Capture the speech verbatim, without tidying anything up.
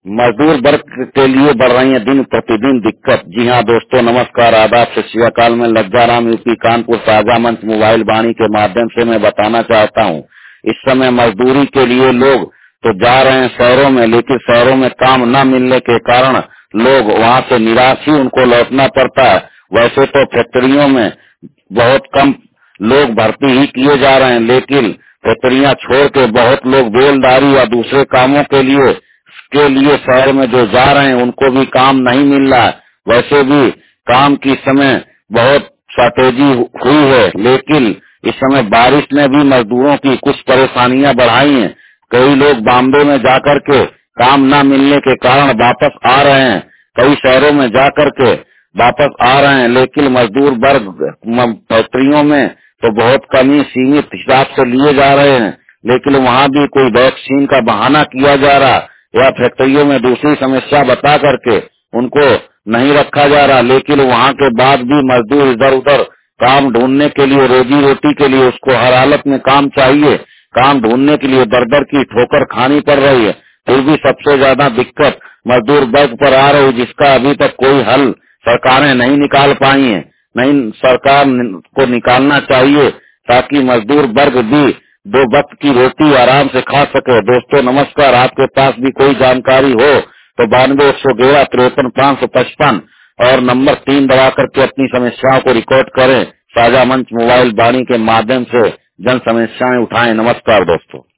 मजदूर वर्ग के लिए बढ़ रही है दिन प्रतिदिन दिक्कत। जी हाँ दोस्तों, नमस्कार, आदाब, सत श्री अकाल। मैं लज्जाराम यूपी कानपुर साझा मंच मोबाइल वाणी के माध्यम से मैं बताना चाहता हूँ, इस समय मजदूरी के लिए लोग तो जा रहे हैं शहरों में, लेकिन शहरों में काम न मिलने के कारण लोग वहाँ से निराश ही उनको लौटना पड़ता है। वैसे तो फैक्ट्रियों में बहुत कम लोग भर्ती ही किए जा रहे हैं, लेकिन फैक्ट्रियां छोड़ के बहुत लोग बेलदारी या दूसरे कामों के लिए के लिए शहर में जो जा रहे हैं उनको भी काम नहीं मिल रहा है। वैसे भी काम की समय बहुत शॉर्टेजी हुई है, लेकिन इस समय बारिश ने भी मजदूरों की कुछ परेशानियां बढ़ाई हैं। कई लोग बॉम्बे में जाकर के काम न मिलने के कारण वापस आ रहे हैं, कई शहरों में जाकर के वापस आ रहे हैं, लेकिन मजदूर वर्ग फैक्ट्रियों में तो बहुत कमी सीमित हिसाब से लिए जा रहे हैं, लेकिन वहाँ भी कोई वैक्सीन का बहाना किया जा रहा या फैक्ट्रियों में दूसरी समस्या बता करके उनको नहीं रखा जा रहा। लेकिन वहाँ के बाद भी मजदूर इधर उधर काम ढूंढने के लिए, रोजी रोटी के लिए उसको हर हालत में काम चाहिए, काम ढूंढने के लिए दर दर की ठोकर खानी पड़ रही है। फिर भी सबसे ज्यादा दिक्कत मजदूर वर्ग पर आ रही है, जिसका अभी तक कोई हल सरकारें नहीं निकाल पाई हैं। नहीं, सरकार को निकालना चाहिए ताकि मजदूर वर्ग भी दो वक्त की रोटी आराम से खा सके। दोस्तों नमस्कार, आपके पास भी कोई जानकारी हो तो बानवे एक सौ ग्यारह तिरपन पाँच सौ पचपन और नंबर तीन दबा करके अपनी समस्याओं को रिकॉर्ड करें। साझा मंच मोबाइल वाणी के माध्यम से जन समस्याएं उठाएं। नमस्कार दोस्तों।